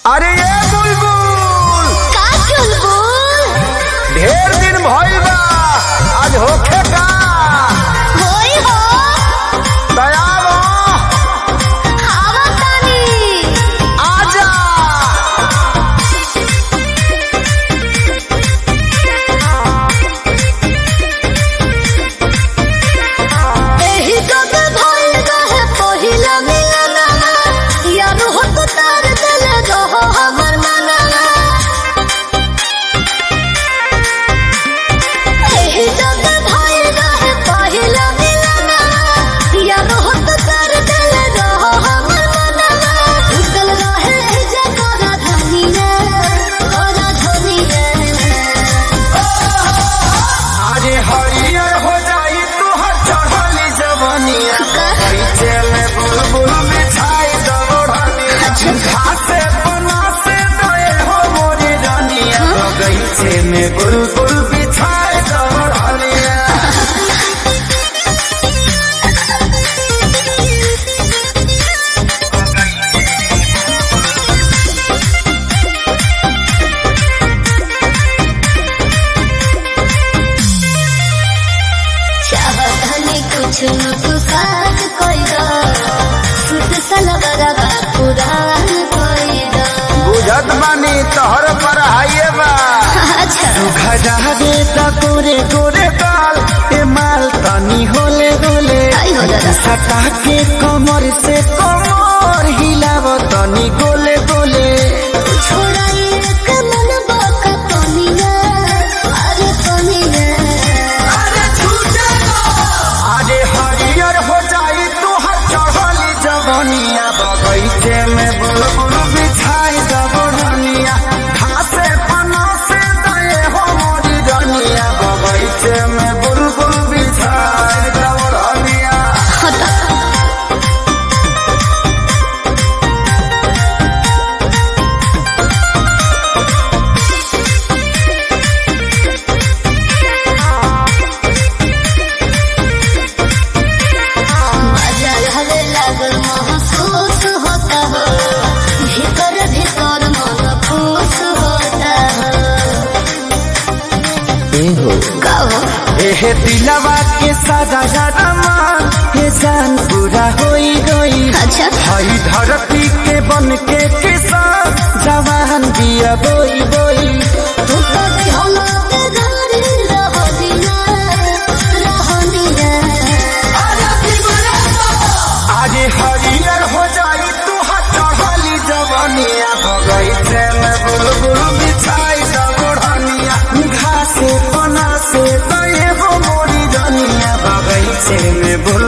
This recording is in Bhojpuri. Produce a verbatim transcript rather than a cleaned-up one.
अरे ये बुलबुल का चुलबुल ढेर दिन भइल बा, आज होखे का होई हो तैयार हो? आवा तानी आजा एही जग भइल रहे पहिला मिलना यार हो तो तार दिल रहो हमर मना एही जग भइल रहे पहिला मिलना यार हो तो तार दिल रहो हमर मना उतल रहे जगरा धनिया ओरा धनिया अरे हरियर हो जाई तोहर चढ़ली जवनिया, बगीचे में बुलबुल बिछाई दबोढ़निया, घासे बनासे दए हो मोरी रानिया, बगीचे में बुलबुल बिछाई दबोढ़निया। चाहतनी कुछ न पुसाद कोई दो सुत सलगरगा पुरान कोई दो बुझत बानी तोहर पर हाइए बा, अच्छा खजा दे ता गोरे गोरे बाल ए माल तनी होले होले, आई हो दादा सटा के कमर से कमर हिलाव तनी गोले गोले। छोड़ाई एक मन बाका पनिया अरे पनिया अरे हरियर हो जाई तोहर चढ़ली जवनिया, बगीचे में बुलबुल बिछाई दबोढ़निया, घासे पनासे दए हो मोरी रनिया, बगीचे में बुलबुल बिछाई दबोढ़निया। हटा मजा हवे लागल महसूस होता हो भीतर भीतर मन खुश होता हो का हो एहे दिलवा के सादा सादा मान हे जान पूरा होई गई, अच्छा हई धरती के बन के किसान जवान दिया बोई बोई। तू तो दिहला के दारी रहो दिना रहो दिना आज हरियर हो जाई तू चढ़ली जवनिया, बगीचे में बुलबुल बिछाई दबोढ़निया, घासे पनासे दए हो मोरी रनिया, बगीचे में बुल